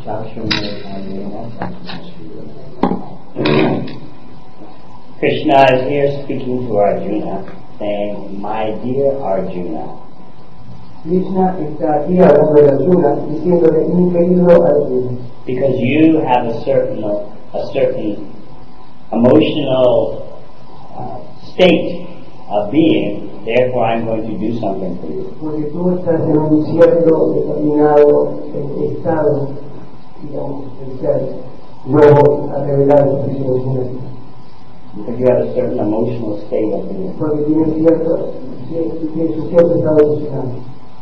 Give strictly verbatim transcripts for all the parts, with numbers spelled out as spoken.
Krishna is here speaking to Arjuna, saying, "My dear Arjuna." Krishna está aquí hablando de Arjuna, diciéndole, mi querido Arjuna. Because you have a certain, a certain emotional uh, state of being, therefore I'm going to do something for you. Porque tú estás en un cierto determinado estado, digamos, de ser, yo voy a revelar tu felicidad. Because you have a certain emotional state of being. Porque tienes cierto, tienes un cierto estado emocional.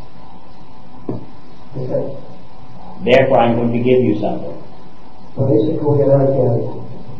Therefore I'm going to give you something. Por eso es que voy a darte algo.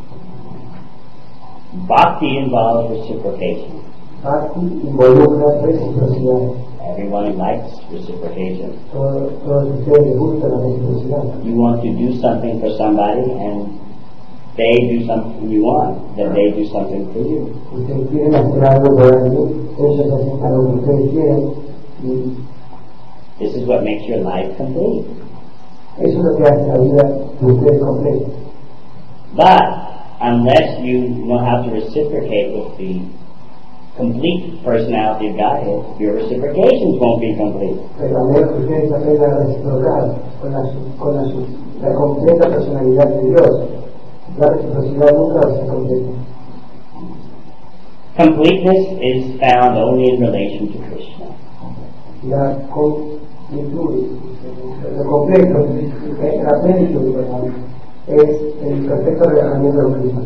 Bhakti involves reciprocation. Bhakti involucra reciprocidad. Everyone likes reciprocation. Todos, todos ustedes les gusta la reciprocidad. You want to do something for somebody and they do something you want, then they do something for you. Ustedes quieren hacer algo por alguien, ellos hacen algo que ustedes quieren y this is what makes your life complete. Eso es lo que hace la vida de ustedes completa. But unless you know how to reciprocate with the complete personality of Godhead, your reciprocations won't be complete. Pero a menos que ustedes aprendan a reciprocar con la, con la, la completa personalidad de Dios, la reciprocidad nunca va a ser completa. Completeness is found only in relation to Krishna. La completud, lo completo, la plenitud, es el perfecto relajamiento de Krishna.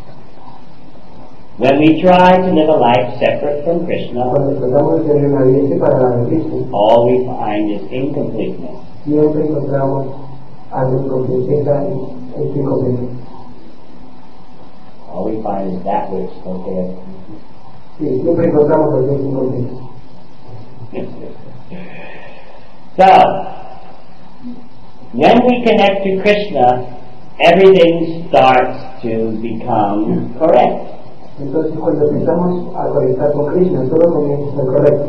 When we try to live a life separate from Krishna, Cuando tratamos de tener una vida separada de Krishna, all we find is incompleteness. Siempre encontramos algo incompleta y es incompleto. All we find is that which, okay. Sí, siempre encontramos lo que es incompleto. So, when we connect to Krishna, everything starts to become correct. Entonces, cuando empezamos a conectar con Krishna, todo comienza a ser correcto.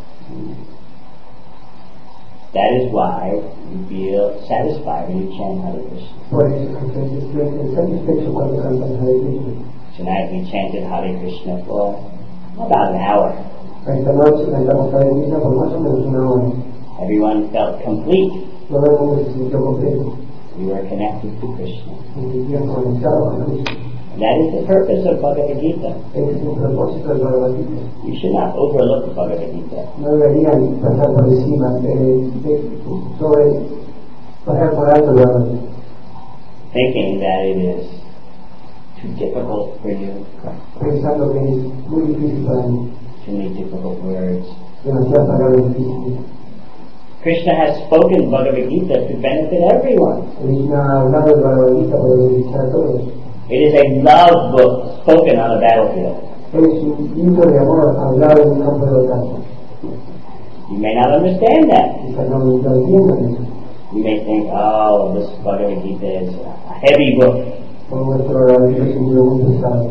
That is why you feel satisfied when you chant Hare Krishna. Por eso que se siente satisfecho cuando cantan Hare Krishna. Tonight we chanted Hare Krishna for about an hour. Esta noche cantamos Hare Krishna por más o menos una hora. Everyone felt complete. Todo el mundo se sintió completo. We were connected to Krishna. Se sentían conectados con Krishna. That is the purpose of Bhagavad Gita. Ese es el propósito del Bhagavad Gita. You should not overlook Bhagavad Gita. No deberían pasar por encima de, de, sobre pasar por alto el Bhagavad Gita. Thinking that it is too difficult for you, Pensando que es muy difícil para mí. too many difficult words. Demasiadas palabras difíciles. Krishna has spoken Bhagavad Gita to benefit everyone. Krishna ha hablado del Bhagavad Gita para beneficiar a todos. It is a love book spoken on a battlefield. Es un libro de amor hablado en un campo de batalla. You may not understand that. Quizás no lo entiendan. You may think, oh, this Bhagavad Gita is a heavy book. Por nuestro Bhagavad Gita es un libro muy pesado.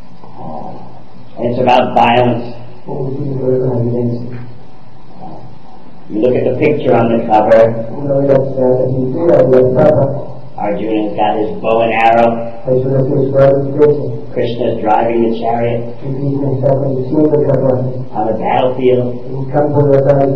Uh, and it's about violence. Como tiene que ver con la violencia. You look at the picture on the cover. Uno ve la pintura de la tapa. Arjuna's got his bow and arrow. Arjuna tiene su arco y flecha. Krishna's driving the chariot Y Krishna está conduciendo el carruaje on the battlefield. en un campo de batalla.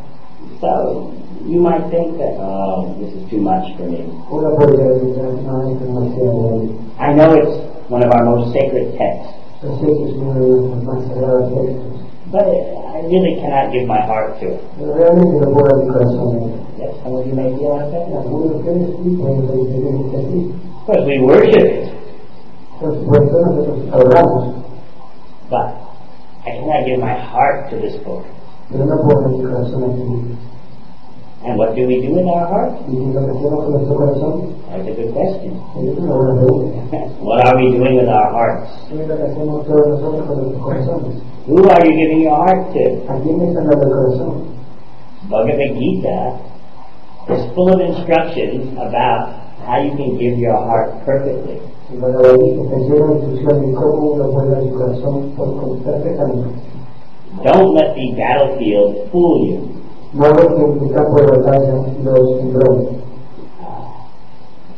So you might think that, oh, this is too much for me. Uno podría pensar, no, esto es demasiado bueno. I know it's one of our most sacred texts, Yo sé que es uno de nuestros más sagrados textos, but I really cannot give my heart to it. pero realmente no puedo dar mi corazón a él. Yes, some of you may feel like that. Algunos de ustedes sí pueden sentirse así. Of course, we worship it, Por supuesto, nosotros adoramos, but I cannot give my heart to this book. pero no puedo dar mi corazón a este libro. And what do we do with our heart? ¿Y qué es lo que hacemos con nuestro corazón? That's a good question. Es una buena pregunta. What are we doing with our hearts? ¿Qué es lo que hacemos todos nosotros con nuestros corazones? Who are you giving your heart to? ¿A quién le están dando el corazón? Bhagavad Gita is full of instructions about how you can give your heart perfectly. El Bhagavad Gita está lleno de instrucciones de cómo uno puede dar su corazón por perfectamente. Don't let the battlefield fool you. No dejen que el campo de batalla los embrome.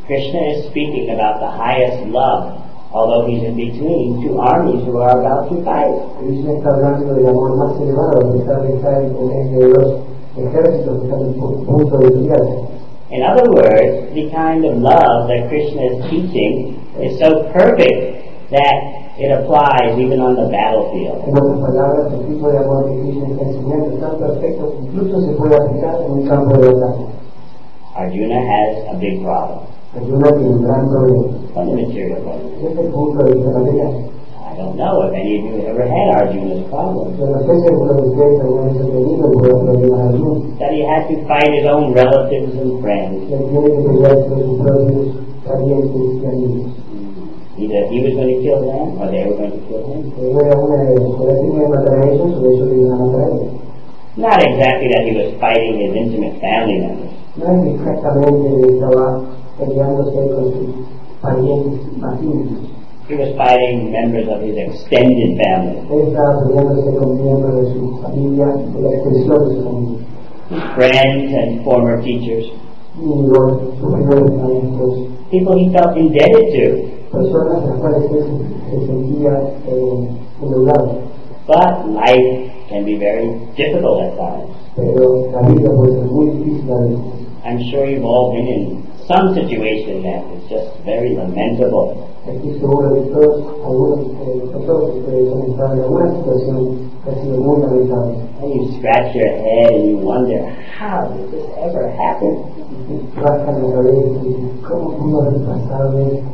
Krishna is speaking about the highest love, although he's in between two armies who are about to fight. Krishna está hablando del amor más elevado, a pesar de estar en medio de dos ejércitos que están en punto de pelearse. In other words, the kind of love that Krishna is teaching is so perfect that it applies even on the battlefield. En otras palabras, el tipo de amor que Krishna está enseñando es tan perfecto que incluso se puede aplicar en un campo de batalla. Arjuna has a big problem. Arjuna tiene un gran problema. From the material point. Desde el punto de vista material. I don't know if any of you have ever had Arjuna's problem. Yo no sé si alguno de ustedes alguna vez ha tenido el problema de Arjuna. That he had to fight his own relatives and friends. Que tiene que pelear con sus propios parientes y amigos. Either he was going to kill them or they were going to kill him. Era una de ellos. Podía tener que matar a ellos o ellos le iban a matar a ellos. Not exactly that he was fighting his intimate family members. No es exactamente que estaba peleándose con sus parientes más íntimos. He was fighting members of his extended family. Él estaba peleándose con miembros de su familia, de la extensión de su familia. Friends and former teachers. Y los superiores maestros. People he felt indebted to. Personas a las cuales él se sentía eh, endeudado. But life can be very difficult at times. Pero la vida puede ser muy difícil a veces. I'm sure you've all been in some situation that is just very lamentable. Estoy seguro de que todos, algunos eh, todos ustedes han estado en alguna situación que ha sido muy lamentable. And you scratch your head and you wonder, how did this ever happen? Y rascan la cabeza y cómo pudo haber pasado esto.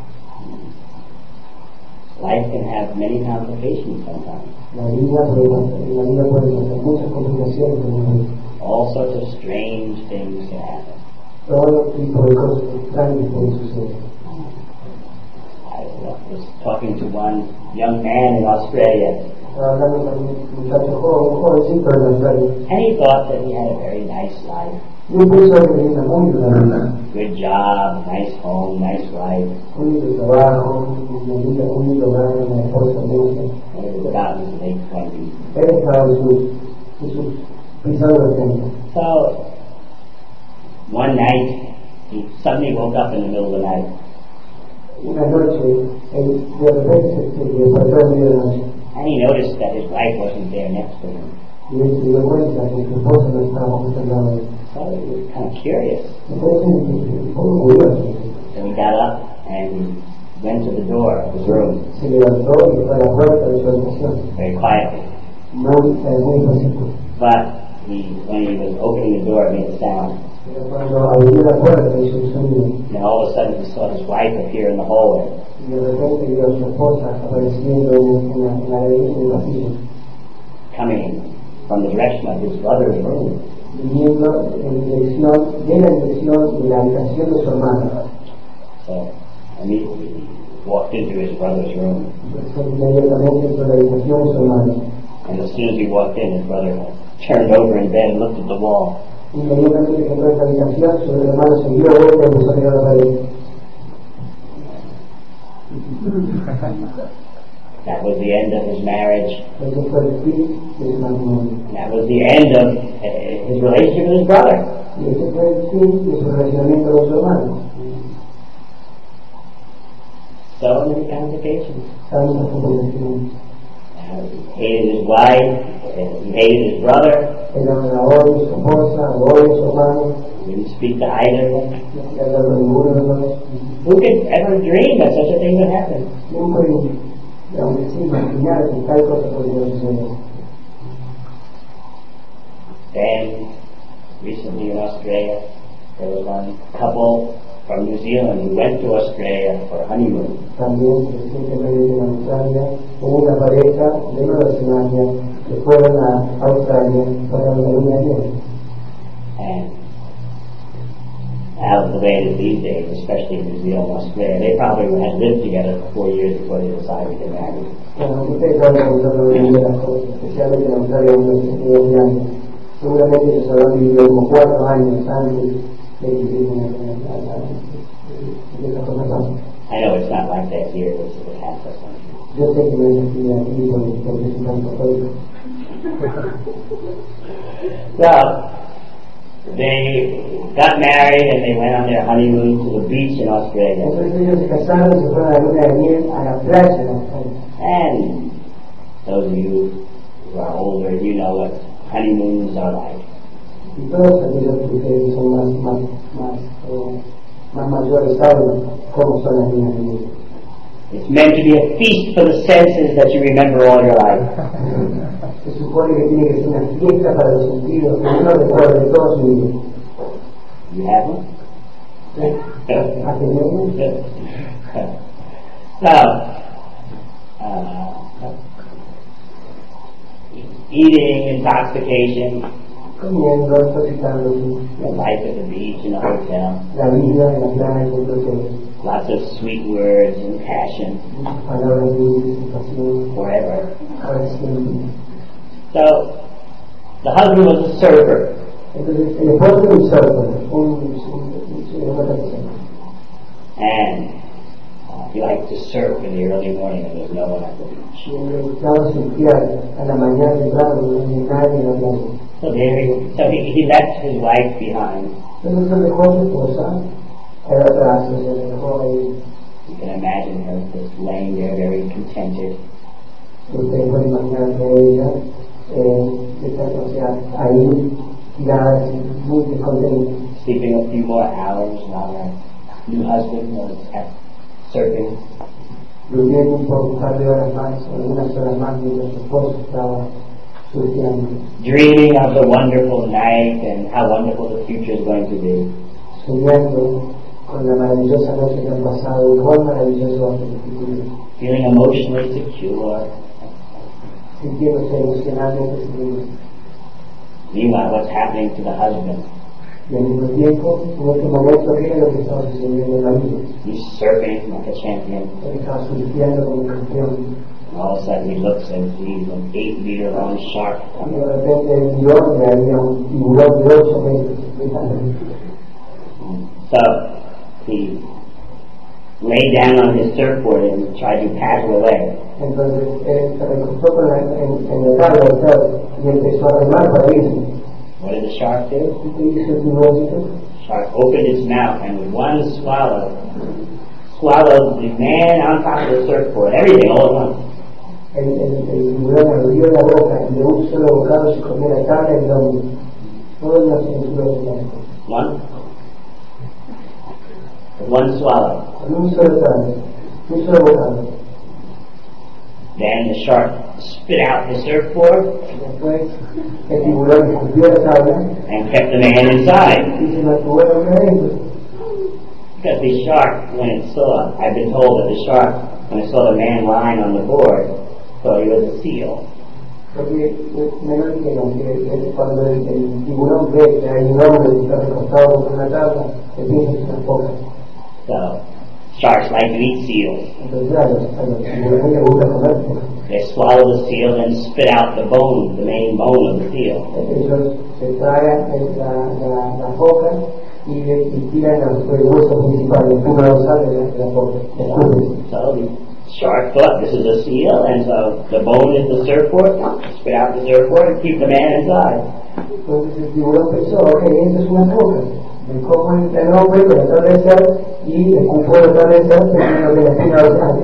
Life can have many complications sometimes. La vida puede la vida puede tener muchas complicaciones en la vida. All sorts of strange things can happen. Todo tipo de cosas extrañas pueden suceder. I was talking to one young man in Australia, Estaba hablando con un muchacho joven, un jovencito de Australia. and he thought that he had a very nice life. Y él pensó que tenía una muy buena vida. Good job, nice home, nice wife. Un lindo trabajo, una linda, un lindo hogar, una esposa hermosa. And it was about his late twenties. Él estaba en sus, en sus pisados de tiempo. So, one night, he suddenly woke up in the middle of the night. Una noche, él de repente se, se despertó en medio de la noche. And he noticed that his wife wasn't there next to him. Y él se dio cuenta que su esposa no estaba justo al lado de él. So he was kind of curious. Entonces, un poco curioso. So he got up and he went to the door of his room Se levantó y fue a la puerta de su habitación. very quietly. Muy, eh, muy pacífico. But he, when he was opening the door, it made a sound. Pero cuando abrió la puerta hizo un sonido. And all of a sudden he saw his wife appear in the hallway. Y de repente vio a su esposa apareciendo en, en, la, en, la, en el pasillo. Coming from the direction of his brother's room. Viniendo en dirección, de la dirección de la habitación de su hermano. So immediately he walked into his brother's room. Entonces inmediatamente entró a la habitación de su hermano. And as soon as he walked in, his brother turned over in bed and looked at the wall. Inmediatamente que entró a esa habitación, su hermano se dio vuelta y empezó a mirar la pared. That was the end of his marriage. Ese fue el fin de su matrimonio. And that was the end of uh, his relationship with his brother. Y ese fue el fin de su relacionamiento con su hermano. So many complications. Tantas complicaciones. Uh, he hated his wife, he hated his brother, Él amaba a su esposa, a su hermano, he didn't speak to either of them. no quería hablar con ninguno de los dos. Who could ever dream that such a thing would happen? Nunca aunque sí imaginar que tal cosa podría suceder. Then, recently in Australia, there was one couple from New Zealand who went to Australia for a honeymoon. También recientemente en Australia hubo una pareja de Nueva Zelanda que fueron a Australia para la luna de miel. And out of the way that these days, especially in New Zealand and Australia, they probably had lived together for four years before they decided to get married. Bueno, ustedes saben cómo son los de las cosas, especialmente en Australia donde se quedó años. Seguramente ellos habrán vivido como cuatro años antes de vivir en esa cosa. I know it's not like that here, this is a Catholic country. Yo sé que no es así aquí porque porque es un tan católico. So, they got married and they went on their honeymoon to the beach in Australia. Entonces ellos se casaron y se fueron a la luna de miel a la playa en Australia. And those of you who are older, you know what honeymoons are like. Y todos aquellos que ustedes son más, más, más, eh, más mayores saben cómo son las lunas de miel. It's meant to be a feast for the senses that you remember all your life. Se supone que tiene que ser una fiesta para los sentidos, que uno recuerde todo su vida. You have one? ¿Ha tenido uno? Now, uh, eating, intoxication, Comiendo, intoxicándose, the life at the beach in a hotel, la vida en la playa, en el hotel, lots of sweet words and passion, muchas palabras dulces y pasión, forever. para siempre. So, the husband was a surfer. Entonces, el esposo era un surfer, un, un, un, una persona. And uh, he liked to surf in the early morning when there's no one at the beach. Y le gustaba surfear a la mañana temprano, no había nadie en la playa. So there he, so he, he left his wife behind. Entonces dejó a su esposa allá atrás, o sea, le dejó ahí. You can imagine her just laying there very contented. Ustedes pueden imaginar que ella eh, está, o sea, ahí tirada, así, muy descontenta. Sleeping a few more hours while her new husband was at surfing. Durmiendo un, poco, un par de horas más, o algunas horas más, mientras su esposo estaba surfeando. Dreaming of the wonderful night and how wonderful the future is going to be. Soñando con la maravillosa noche que han pasado y cuán maravilloso va a ser el futuro. Feeling emotionally secure. Sintiéndose emocionalmente seguros. Meanwhile, what's happening to the husband? Y al mismo tiempo, en este momento, ¿qué era lo que estaba sucediendo en la vida? He's surfing like a champion. Él estaba surfeando como un campeón. And all of a sudden he looks and sees an eight meter long shark Y coming. de repente vio que había un tiburón de ocho metros. So he lay down on his surfboard and tried to paddle away. Entonces él se recostó con la, en, en el carro del surf y empezó a remar para irse. What did the shark do? ¿Y qué hizo el tiburóncito? Shark opened its mouth and with one swallow swallowed the man on top of the surfboard, everything all at once. El, el, el tiburón abrió la boca y de un solo bocado se comió la tabla y el hombro. Todas las censuras de la boca. One, with one swallow. Con un solo tabla, un solo bocado. Then the shark spit out the surfboard Después el tiburón escupió la tabla and kept the man inside. y se mantuvo el hombre adentro. Because the shark, when it saw, I've been told that the shark, when it saw the man lying on the board, thought he was a seal. Porque me lo dijeron que cuando el, el tiburón ve que hay un hombre que está recostado contra una tabla, le piensa que es una foca. So, sharks like to eat seals. Entonces, claro, a los tiburones les gusta comer. They swallow the seal and spit out the bone, the main bone of the seal. Ellos se tragan la, la, la foca y, y tiran el hueso principal, el puro dorsal de la, de la foca. So the shark thought this is a seal, and so the bone is the surfboard. Spit out the surfboard and keep the man inside. Entonces el tiburón pensó, ok, esto es una foca. Me como el hombre con la tabla de sal y escupo la tabla de sal pensando que la espina dorsal.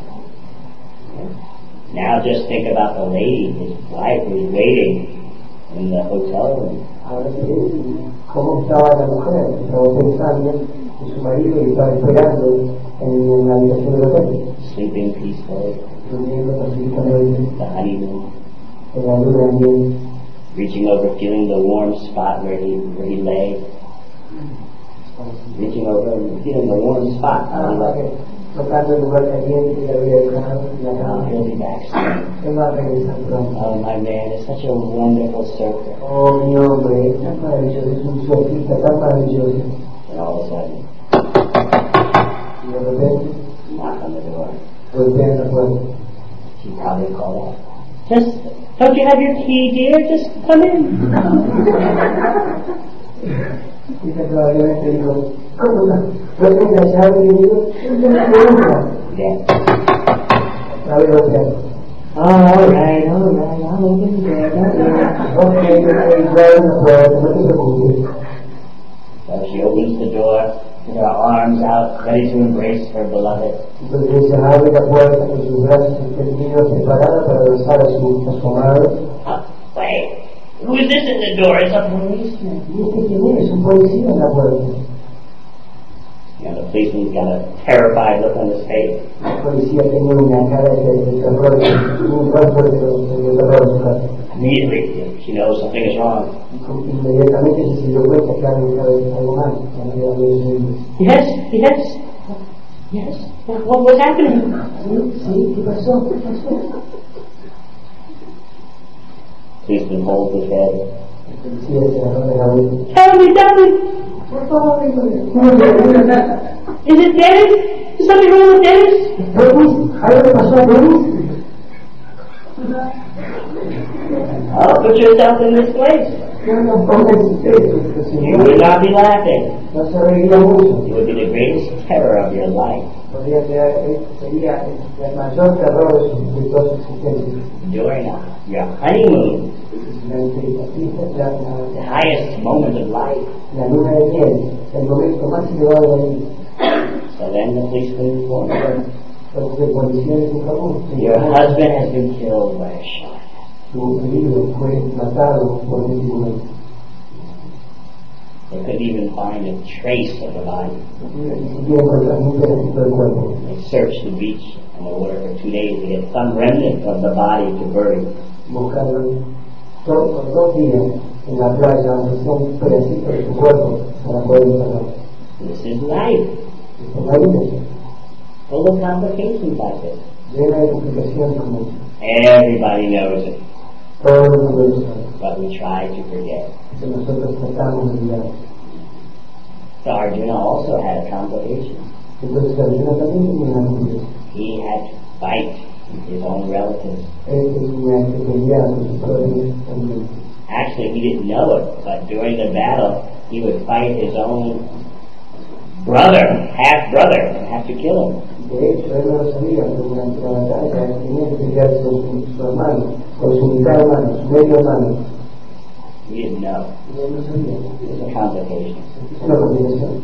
Now just think about the lady, his wife, who's waiting in the hotel room. Ahora sí, cómo estaba la mujer, estaba pensando en su marido y estaba esperando en la habitación del hotel, Sleeping peacefully, durmiendo pacíficamente the honeymoon, en la luna de miel, reaching over, feeling the warm spot where he where he lay, reaching over and feeling the warm spot. ah, where he lay. tocando el lugar caliente que le había dejado en la Oh, cama. he'll be back soon. Él va a regresar pronto. Oh, my man is such a wonderful surfer. Oh, mi hombre, es tan maravilloso, es un surfista tan maravilloso. And all of a sudden, Y de repente, knock on the door. golpean la puerta. She probably called out, "Just, don't you have your key, dear? Just come in." Y ella probablemente dijo, ¿cómo no? ¿No tienes la llave, querido? Yo no tengo. Yeah. La veo golpeando. Oh, all right, all right, I'll open the door. Don't worry. Ok, ok, ya no puedo, no te preocupes. So Uh, she opens the door with her arms out, ready to embrace her beloved. Entonces ella abre la puerta con sus brazos extendidos, preparada para abrazar a su, a su amado. Uh, wait, who is this in the door? It's a policeman. ¿Y este quién es? Un policía en la puerta. You know, the policeman's got a terrified look on his face. El policía tenía una cara de, de terror, un rostro de, de terror en su cara. Immediately, she knows something is wrong. Inmediatamente ella se dio cuenta que había algo mal. Yes, yes, yes. What was happening? Sí, ¿qué pasó? ¿Qué pasó? Policeman holds his head. El policía se agarró de la cabeza. Tell me, tell me. Por favor, Is it Dennis? Is something wrong with Dennis? Dennis, ¿algo le pasó a Dennis? Oh, put yourself in this place. No, no pongas ustedes. You would not be laughing. No se reiría mucho. It would be the greatest terror of your life. Podría ser, sería el mayor terror de, su, de toda su existencia. During uh, your honeymoon, La, la, the highest moment of life. la luna de miel, el momento más elevado de la vida. So then the policeman warned her. Entonces el policía le dijo, Your husband has been killed by a shot. su marido fue matado por un tiburón. They couldn't even find a trace of the body. Ni siquiera encontraron un pedacito del cuerpo. They searched the beach and the water for two days to get some remnant of the body to bury. Buscaron to- por dos días en la playa, aunque sea un pedacito de su cuerpo, para poder enterrar. This is life, Esto es la vida, full of complications like this. llena de complicaciones como esta. Everybody knows it, Todo el mundo lo sabe, but we try to forget. que nosotros tratamos de olvidar. So Arjuna also had a complication. Entonces Arjuna también tenía una complicación. He had to fight his own relatives. Él tenía que pelear con sus propios también. Actually, he didn't know it, but during the battle, he would fight his own brother, half-brother, and have to kill him. De hecho, él no lo sabía, pero durante la batalla tenía que pelear con su, su hermano, con su mitad hermano, su medio hermano. He didn't know. Y él no sabía. It's a complication. Es una complicación.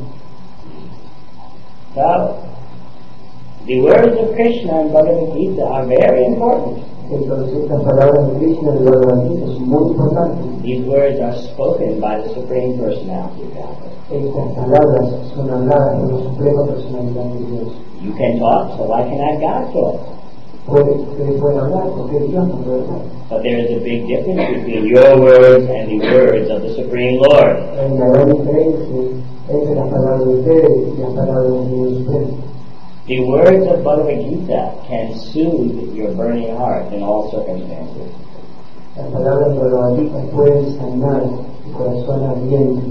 So, the words of Krishna and Bhagavad Gita are very important. Entonces, estas palabras de Krishna y de Bhagavad Gita son muy importantes. These words are spoken by the Supreme Personality of Godhead. Estas palabras son habladas por la Suprema Personalidad de Dios. You can talk, so why cannot God talk? Puede- Ustedes pueden hablar, porque Dios no puede hablar. But there is a big difference between your words and the words of the Supreme Lord. Hay una gran diferencia entre las palabras de ustedes y las palabras del Dios Supremo. The words of Bhagavad Gita can soothe your burning heart in all circumstances. Las palabras de Bhagavad Gita pueden sanar tu corazón ardiente.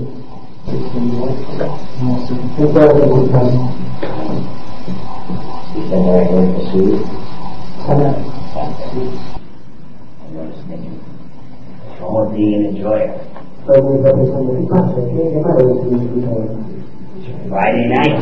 En todas las circunstancias. You said the right word for soothe? Sanar. I noticed thinking, oh, being an enjoyer. Todo el mundo está pensando, ¿qué pasa? ¿Qué qué malo que significa eso? Friday night,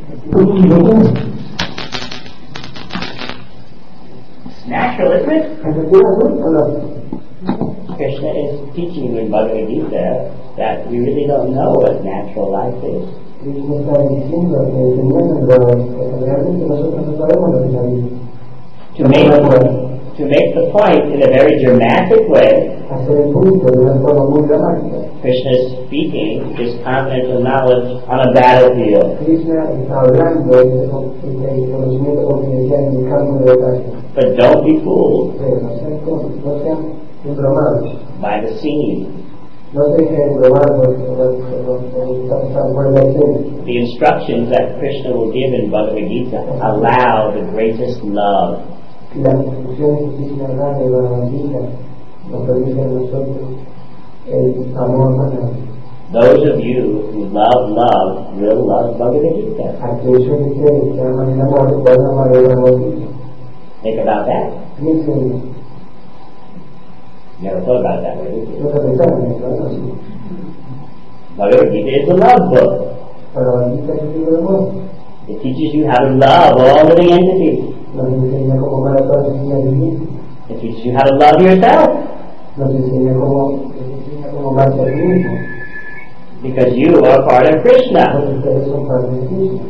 it's natural, isn't it? ¿Efectivamente o no? Krishna is teaching you in Bhagavad Gita that we really don't know what natural life is. Krishna está diciendo que enseñándolo que realmente nosotros no sabemos lo que es la vida. To make, to make the point in a very dramatic way, Hacer el punto de una forma muy dramática. Krishna is speaking his confidential knowledge on a battlefield. Krishna está hablando de este conocimiento confidencial en el campo de batalla. But don't be fooled Pero no sean, no sean embromados. by the scene. No se dejen embromar por lo que está pasando por la escena. The instructions that Krishna will give in Bhagavad Gita allow the greatest love. Las instrucciones que Krishna da de Bhagavad Gita nos permiten a nosotros el amor más grande. Those of you who love love will love Bhagavad Gita. Aquellos de ustedes que aman el amor van a amar el Bhagavad Gita. Think about that. Piensen, Never thought about it that way, did you? no se pensaron en eso, ¿no? Sí. Bhagavad Gita is a love book. Bhagavad Gita es un libro de amor. It teaches you how to love all living entities. Nos enseña cómo amar a todas las niñas vivientes. It teaches you how to love yourself. Nos enseña cómo, nos enseña cómo amarse a sí mismo. Because you are part of Krishna. Porque ustedes son parte de Krishna.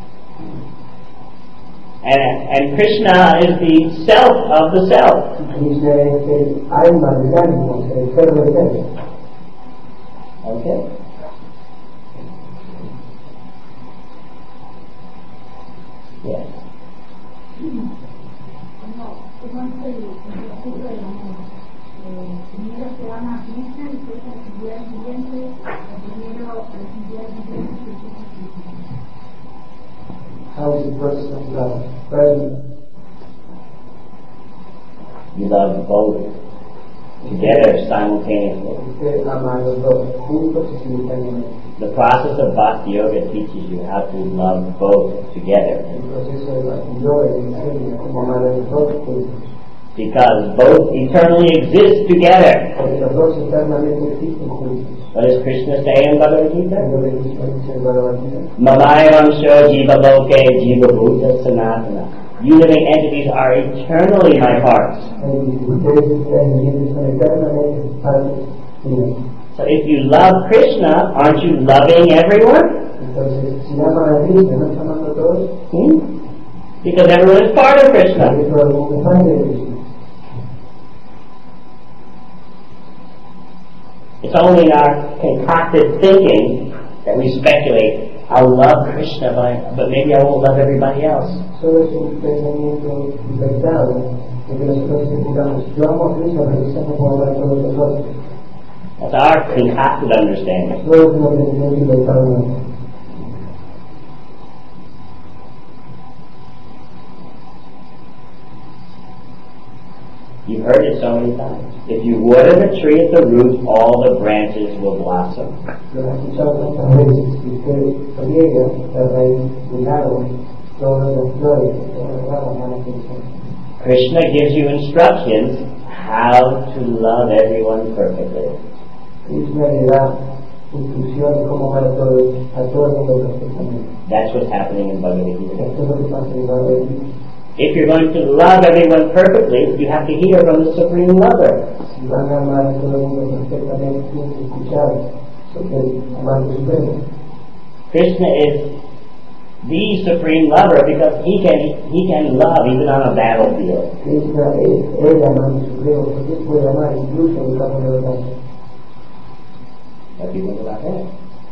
And, and Krishna is the self of the self. Krishna es el alma del alma, el ser del ser. Okay? Yes. ¿Cómo es el ejercicio del amor? Primero se ama a Krishna y después a las entidades vivientes, o primero a las entidades vivientes y después a Krishna. How is the process of love? First, You love both together simultaneously. usted ama a los dos juntos y simultáneamente. The process of Bhakti Yoga teaches you how to love both together. El proceso de Bhakti Yoga enseña cómo amar a los dos juntos. Because both eternally exist together. Porque los dos eternamente existen juntos. What does Krishna say in Bhagavad Gita? Es lo que Krishna dice en Bhagavad Gita. Mamayam sho jiva loke jiva bhuta sanatana. You living entities are eternally my parts. Ustedes vivientes son eternamente partes mías. So if you love Krishna, aren't you loving everyone? Entonces, si aman a Krishna, ¿no están amando a todos? Hmm? Because everyone is part of Krishna. Porque todo el mundo es parte de Krishna. It's only in our concocted thinking that we speculate, I'll love Krishna, but, but maybe I won't love everybody else. Solo es un pensamiento inventado de que nosotros escuchamos, yo amo a Krishna, pero quizás no puedo amar a todos los otros. That's our concocted understanding. Solo es un pensamiento inventado nuestro. You've heard it so many times. If you water the tree at the root, all the branches will blossom. Lo he escuchado tantas veces, si usted riega la raíz del árbol, todas las flores, todas las ramas van a crecer. Krishna gives you instructions how to love everyone perfectly. Krishna le da instrucción de cómo amar a todos, a todo el mundo perfectamente. That's what's happening in Bhagavad Gita. Esto es lo que pasa en Bhagavad Gita. If you're going to love everyone perfectly, you have to hear from the Supreme Lover. Si van a amar a todo el mundo perfectamente, tienen que escuchar sobre el amante supremo. Krishna is the Supreme Lover because he can he can love even on a battlefield. Krishna es el amante supremo, porque él puede amar incluso en el campo de batalla. What do you think about that?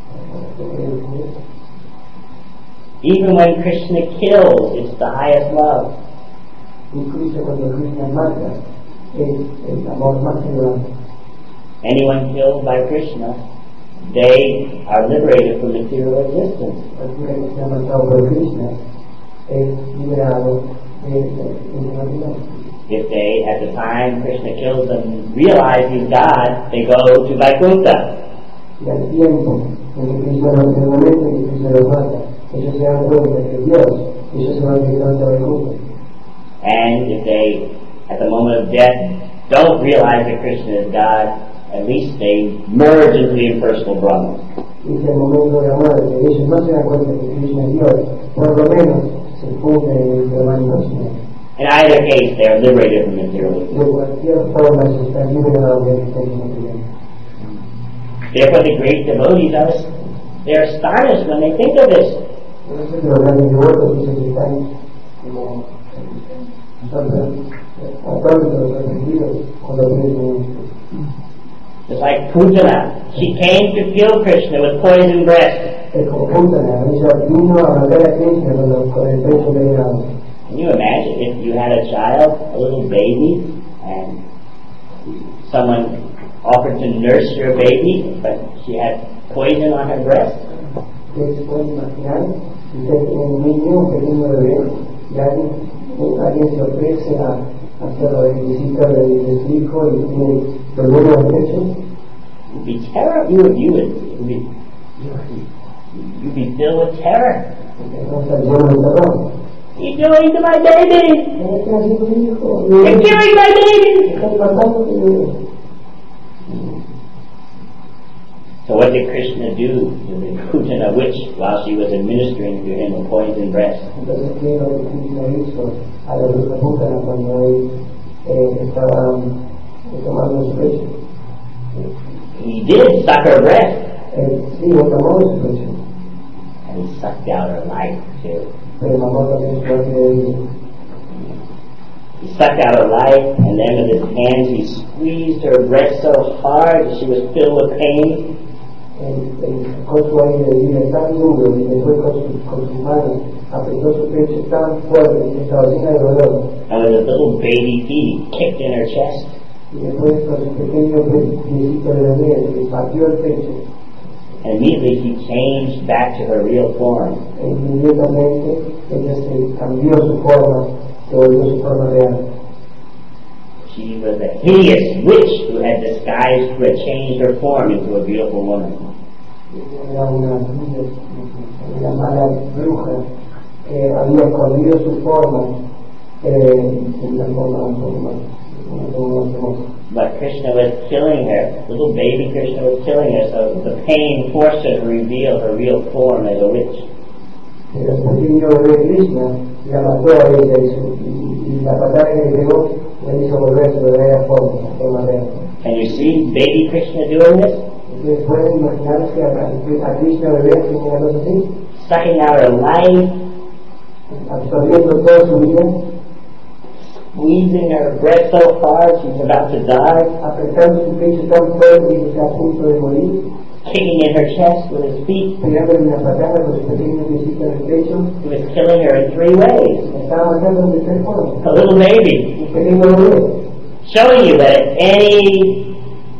Even when Krishna kills, it's the highest love. Incluso cuando Krishna mata, es el amor más elevado. Anyone killed by Krishna, they are liberated from material existence. Cualquiera que sea matado por Krishna es liberado de la material. If they, at the time Krishna kills them, realize he's God, they go to Vaikuntha. Y al tiempo en que Krishna, en el momento en que Krishna los mata, ellos se dan cuenta que Dios, ellos se van directamente a Vaikuntha. And if they, at the moment of death, don't realize that Krishna is God, at least they merge into the impersonal Brahman. Y si al momento de la muerte ellos no se dan cuenta que Krishna es Dios, por lo menos se funden en el Brahman personal. In either case, they are liberated from materialism. De cualquier forma, ellos están liberados de la existencia material. Therefore, the great devotees are they're astonished when they think of this. Por eso que los grandes devotos dicen que están como atónitos, sorprendidos cuando piensan esto. Just like Putana, she came to kill Krishna with poisoned breast. Es como Putana, ella vino a matar a Krishna con, los, con el pecho envenenado. Can you imagine if you had a child, a little baby, and someone offered to nurse your baby, but she had poison on her breast? ¿Ustedes se pueden imaginar? Si usted tiene un niño, un pequeño bebé, y alguien, alguien se ofrece a hacer la visita de, de su hijo y tiene veneno en el pecho? You'd be terror. You would, you would, you'd be, you'd be filled with terror. Entonces, yo me encerró. You're doing to my baby! ¿Qué está haciendo mi hijo? You're killing my baby! Están matando a mi bebé. So what did Krishna do to the Putana witch while she was administering to him a poisoned breast? Entonces, ¿qué es lo que Krishna hizo a la bruja Putana cuando él eh, estaba eh, tomando su pecho? He did suck her breast. Él sí lo tomó de su pecho, and he sucked out her life too. pero mamó también su parte de vida. He sucked out her life, and then with his hands he squeezed her breast so hard that she was filled with pain. Él, él sacó su aire de vida tan duro y después con su, con su mano apretó su pecho tan fuerte que estaba llena de dolor. And with his little baby feet, he kicked in her chest. Y después con su pequeño piecito de bebé le partió el pecho. And immediately she changed back to her real form. E inmediatamente ella se cambió su forma, se volvió su forma real. She was a hideous witch who had disguised, who had changed her form into a beautiful woman. Era una, una mala bruja que había escondido su forma eh, en la forma más hermosa. But Krishna was killing her. Little baby Krishna was killing her, so the pain forced her to reveal her real form as a witch. Pero el pequeño bebé Krishna la mató a ella y, su, y, y la patada que le pegó le hizo volver su verdadera forma, la forma real. Can you see baby Krishna doing this? Ustedes pueden imaginarse a, a Krishna bebé haciendo una cosa así, Sucking out her life, absorbiendo toda su vida, squeezing her breast so hard she's about to die, apretando su pecho tan fuerte que está a punto de morir, kicking in her chest with his feet. pegándole una patada con su pequeño piecito en el pecho. He was killing her in three ways. La estaba matando de tres formas. A little baby, Un pequeño bebé, showing you that at any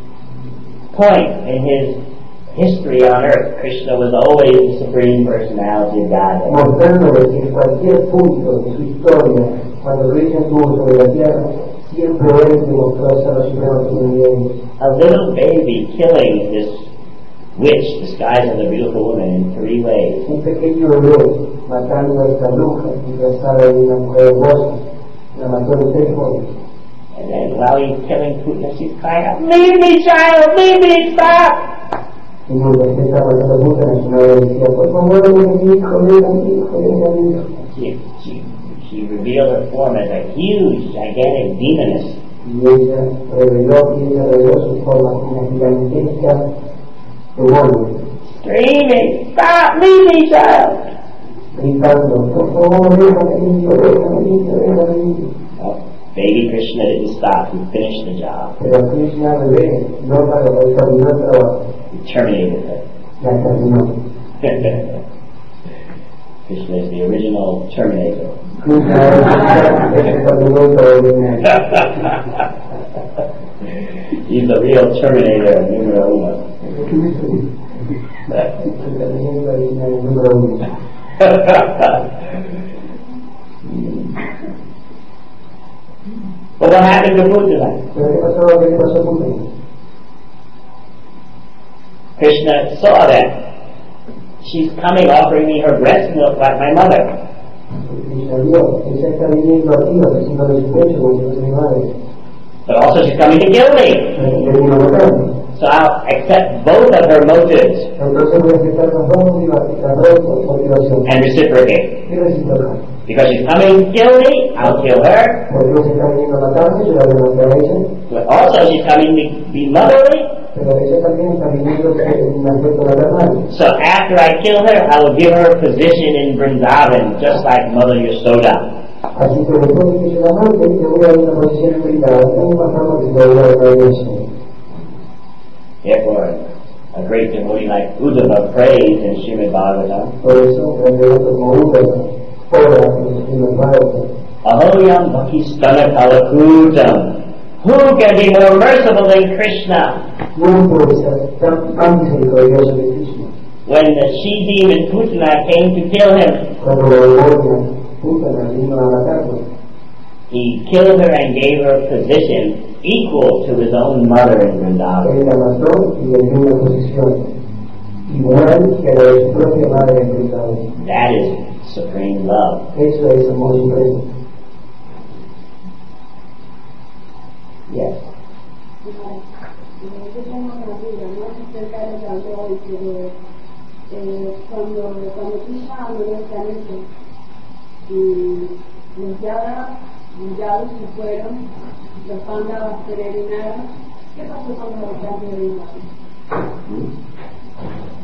point in his history on earth, Krishna was always the Supreme Personality of Godhead. mostrándole que en cualquier punto de su historia, cuando Krishna estuvo sobre la tierra, siempre él demostró ser la suprema personalidad de Dios. A little baby killing this witch disguised as a beautiful woman in three ways. Un pequeño bebé matando a esta bruja disfrazada de una mujer hermosa, la mató de tres formas. And then while he's killing Putna, she's crying out, "Leave me, child! Leave me! Stop!" Y mientras él estaba matando a Putana, su madre decía, por favor, ven a mi hijo, ven a mi hijo, ven a mi hijo. She, she, she revealed her form as a huge, gigantic demoness. Y ella reveló, y ella reveló su forma como una gigantesca demonio, Screaming, "Stop! Leave me, child!" gritando, por favor, déjame limpio, déjame limpio, déjame limpio. Well, baby Krishna didn't stop. He finished the job. Pero Krishna bebé no paró, él terminó el trabajo, He terminated her. la terminó. Krishna is the original Terminator. Krishna es el terminó original. He's the real Terminator, numero uno. El terminó original número uno. But what happened to Putana? Pero ¿qué pasó? ¿Qué le pasó a Putana? Krishna saw that she's coming offering me her breast milk like my mother. Krishna vio, ella está viniendo aquí, ofreciéndole su pecho como si fuese mi madre. But also she's coming to kill me. Pero le vino a matar. So I'll accept both of her motives Entonces voy a aceptar las dos motivaciones, las dos motivaciones. and reciprocate. ¿Qué recíproca? Because she's coming to kill me, I'll kill her. Porque ella está viniendo a matarme, yo la voy a matar a ella. But also she's coming to be motherly. Pero ella también está viniendo en un aspecto maternal. So after I kill her, I will give her a position in Vrindavan, just like Mother Yasoda. Así que después de que yo la mate, le voy a dar una posición espiritual, de la misma forma que se lo voy a dar a ella. Therefore, a great devotee like Uddhava prays in Srimad Bhagavatam, Por eso, el devoto como Uddhava ora en el Srimad Bhagavatam. Ahoyam bhakistana kalakutam. Who can be more merciful than Krishna? No puede ser tan, tan misericordioso que Krishna. When the she-demon Putana came to kill him, Cuando la demonia Putana vino a matarlo, he killed her and gave her a position equal to his own mother in Vrindavan. él la mató y le dio una posición igual que la de su propia madre en Vrindavan. That is supreme love. Eso es amor supremo. Yes. Yo tengo una duda, no es acerca de lo que habló hoy, pero eh, cuando, cuando Krishna habló de este planeta y los yadas, los yados se fueron, los pandavas peregrinaron, ¿qué pasó con los habitantes de Vrindavan?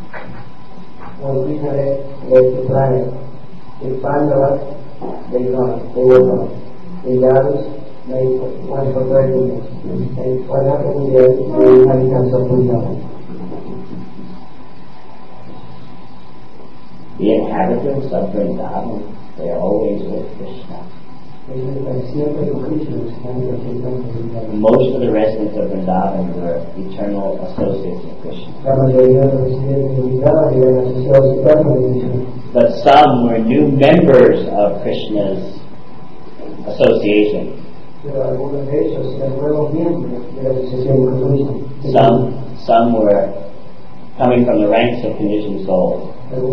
When Krishna left the planet, the Pandavas, they gone, they were gone. The Yadus, they went for thirty years. And what happened with the, the inhabitants of Vrindavan? The inhabitants of Vrindavan, they are always with Krishna. Most of the residents of Vrindavan were eternal associates of Krishna. But some were new members of Krishna's association. Some, some were coming from the ranks of conditioned souls.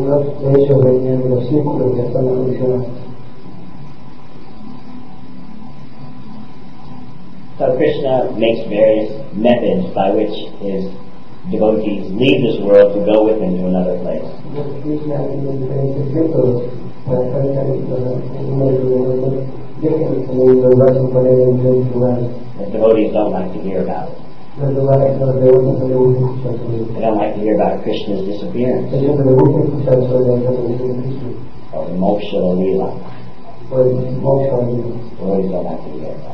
So Krishna makes various methods by which his devotees leave this world to go with him to another place. The devotees don't like to hear about it. They don't like to hear about Krishna's disappearance or the moksha or lila. Devotees don't like to hear about it.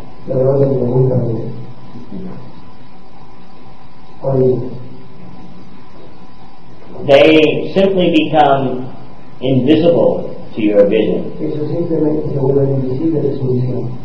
They simply become invisible to your vision.